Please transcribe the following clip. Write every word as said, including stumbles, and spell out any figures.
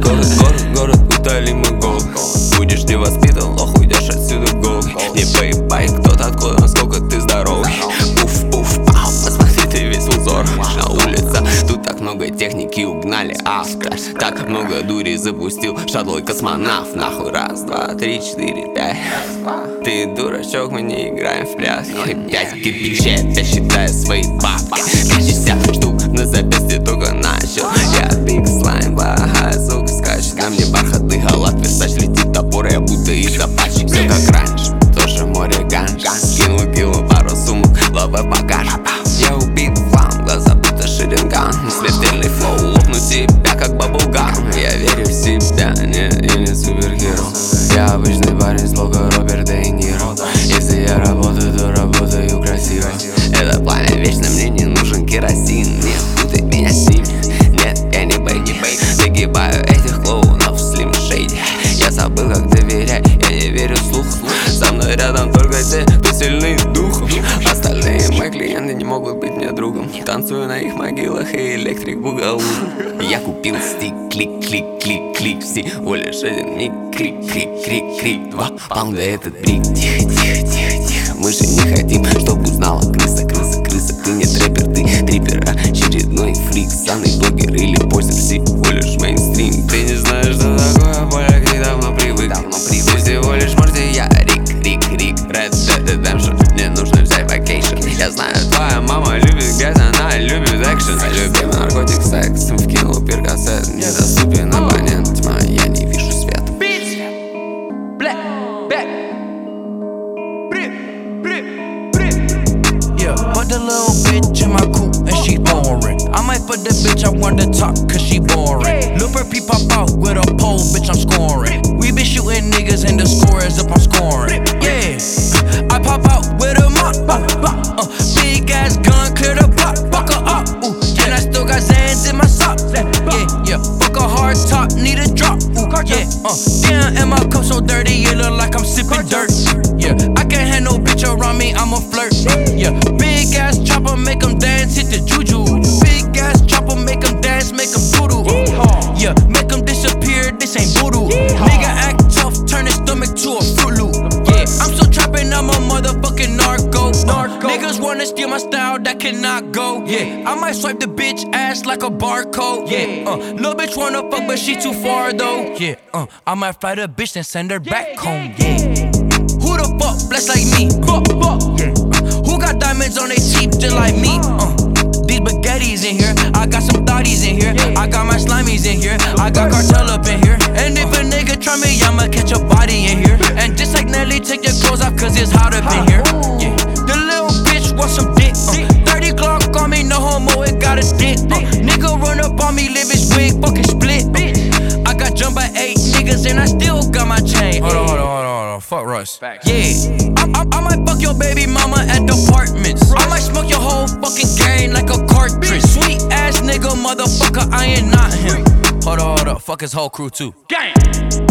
город, город, город, утолим мы голод. Будешь не воспитан, лох, уйдешь отсюда голый. Не поебай, кто-то откуда, насколько ты здоровый. Пуф, пуф, пау, посмотри, ты весь в узор. На улице, тут так много техники угнали авто. Так много дури запустил шадлой космонавт. Нахуй, раз, два, три, четыре, пять. Ты дурачок, мы не играем в пляски. Пять кирпичей, опять считаю свои бабки. Пятьдесят штук на запястье только начал. Я биг слайм, плохая сука скачет. На мне бархатный халат, Версач летит топор, я будто из апачи. Все как раньше, тоже море ганж. Скинул кило, пару сумок, лава покажет. Я убит вам, глаза будто шеринган. Смертельный флоу, лопну тебя как баблгам. Я верю в себя, не, я не супергерой. Я обычный парень с лого Роберт Де Ниро. Если я работаю, то работаю красиво. Это пламя вечно, мне не нужен керосин. Нет, путай меня с ними. Нет, я не бэй, не бэй. Загибаю этих клоунов в слим шейде. Я забыл, как доверять, я не верю вслух. Со мной рядом только те, кто сильный духом. Остальные мои клиенты не могут быть мне другом. Танцую на их могилах и электрик бугал. Я купил стик, клик, клик, клик, клик. Всего лишь один миг, крик, крик, крик, крик. Два паунда этот брик. Тихо, тихо, тихо, тихо. Мы же не хотим, чтобы узнала крыса, крыса, крыса. Ты не трэпер, ты трипер, очередной фрик. Санный блогер или позер, всего лишь мейнстрим. Ты не знаешь, что такое поляк, ты давно привык. Давно привык. Ты всего лишь Морти, я Рик, Рик, Рик. Red Dead Redemption, мне нужно взять вакейшн. Я знаю, твоя мама любит грязь, она любит экшен. Любимый наркотик, секс, вкинул перкасет. Недоступен абонент, тьма, я не вижу света. Yeah, put the little bitch in my coupe and she boring. I might put the bitch I want to talk cause she boring. Look her pop out with a pole, bitch I'm scoring. We been shooting niggas and the score is up, I'm scoring. Yeah, I pop out with a mop, uh, big ass gun, clear the block, fuck her up. Ooh, and I still got Zans in my socks. Yeah, yeah, fuck a hard top, need a drop. Ooh, yeah, uh, damn, and my cup so dirty, it look like I'm sipping dirt. Yeah, I can't have no bitch around me, I'm a flirt. Yeah, big ass chopper, make them dance, hit the juju. Big ass chopper, make them dance, make them doodle. Yeah, make them disappear, this ain't voodoo. Nigga act tough, turn his stomach to a Fruit Loop. Yeah, I'm so trappin', I'm a motherfucking narco. narco. Niggas wanna steal my style, that cannot go. Yeah, I might swipe the bitch ass like a barcode. Yeah, uh, little bitch wanna fuck, but she too far though. Yeah, uh, I might fly the bitch and send her back home. Yeah. Who the fuck blessed like me? Fuck, fuck. Yeah. Uh, who got diamonds on their teeth just like me? Uh, these baguettes in here. I got some thotties in here. I got my slimies in here. I got cartel up in here. And if a nigga try me, I'ma catch a body in here. And just like Nelly, take your clothes off cause it's hot up in here. Yeah. The little bitch wants some dick. Uh, thirty Glock on me, no homo, it got a dick. Uh, nigga run up on me, live his wig, fucking split. Uh, I got jumped by eight niggas and I still got my chain. Hold on, hold on, hold on, hold on. Fuck Russ. Yeah, I, I, I might fuck your baby mama at the apartments. I might smoke your whole fucking gang like a cartridge. Sweet ass nigga, motherfucker, I ain't not him. Hold up, hold up, fuck his whole crew too. Gang.